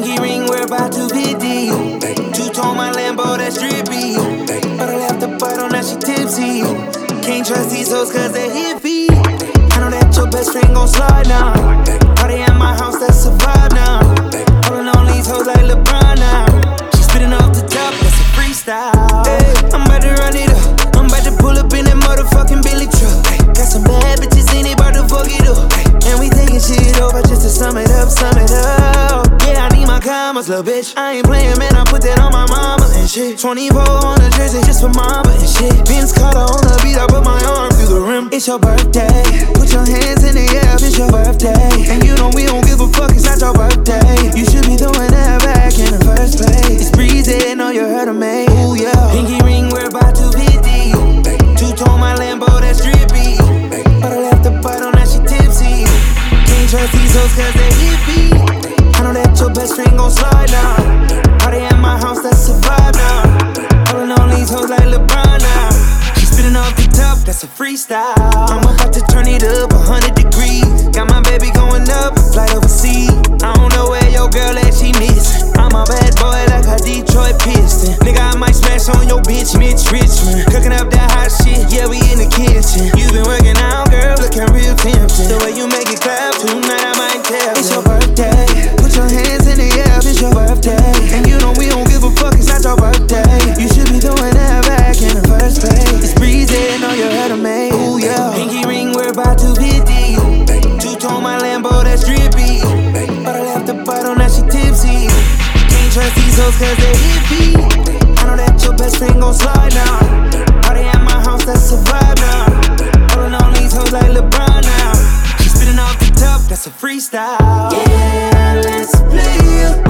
Pinky ring, we're about to be deep. Two-tone my Lambo, that's drippy. But I left the bottle, now she tipsy. Can't trust these hoes cause they hippie. I know that your best friend gon' slide now. Party at my house, that's a vibe now. Holding on these hoes like LeBron now. She spitting off the top, that's a freestyle. Hey, I'm about to run it up. I'm about to pull up in that motherfucking Billy truck. Got some bad bitches in it, about to fuck it up. And we taking shit over just to sum it up, sum it up. Yeah, I need my commas, little bitch. I ain't playing, man, I put that on my mama and shit. 24 on the jersey just for mama and shit. Vince Carter on the beat, I put my arm through the rim. It's your birthday, put your hands in the air, it's your birthday. And you know we don't give a fuck, it's not your birthday. You should be doing that back in the first place. It's breezy, know you heard of me. Ooh, yeah. Pinky ring, we're about to be deep. Two-tone my Lambo, that's drippy. But I left the bottle, now she tipsy. Can't trust these hoes cause they hippie. I know that your best friend gon' slide now. Party at my house, that's a vibe now. Holding on these hoes like LeBron now. She spitting off the top, that's a freestyle. I'm about to turn it up 100 degrees. Got my baby going up, flight overseas. I don't know where your girl at, she missing. I'm a bad boy like a Detroit Piston. Nigga, I might smash on your bitch, Mitch Richmond. Cooking up that hot shit, yeah, we in the kitchen. You been working out, girl, looking real tempting. The way you make it clap, tonight I might tell. It's your birthday, put your hands in the air, it's your birthday. And you know we don't give a fuck, it's not your birthday. You should be doing that back in the first place. It's breezy, know you heard of me. Ooh, yeah. Pinky ring, we're about to be deep. Two-tone my Lambo, that's drippy. But I left the bottle, now she tipsy. Can't trust these hoes cause they hippie. I know that your best friend gon' slide now. Party at my house, that's a vibe now. Holding on these hoes like LeBron now. She spitting off the top, that's a freestyle. Yeah, let's play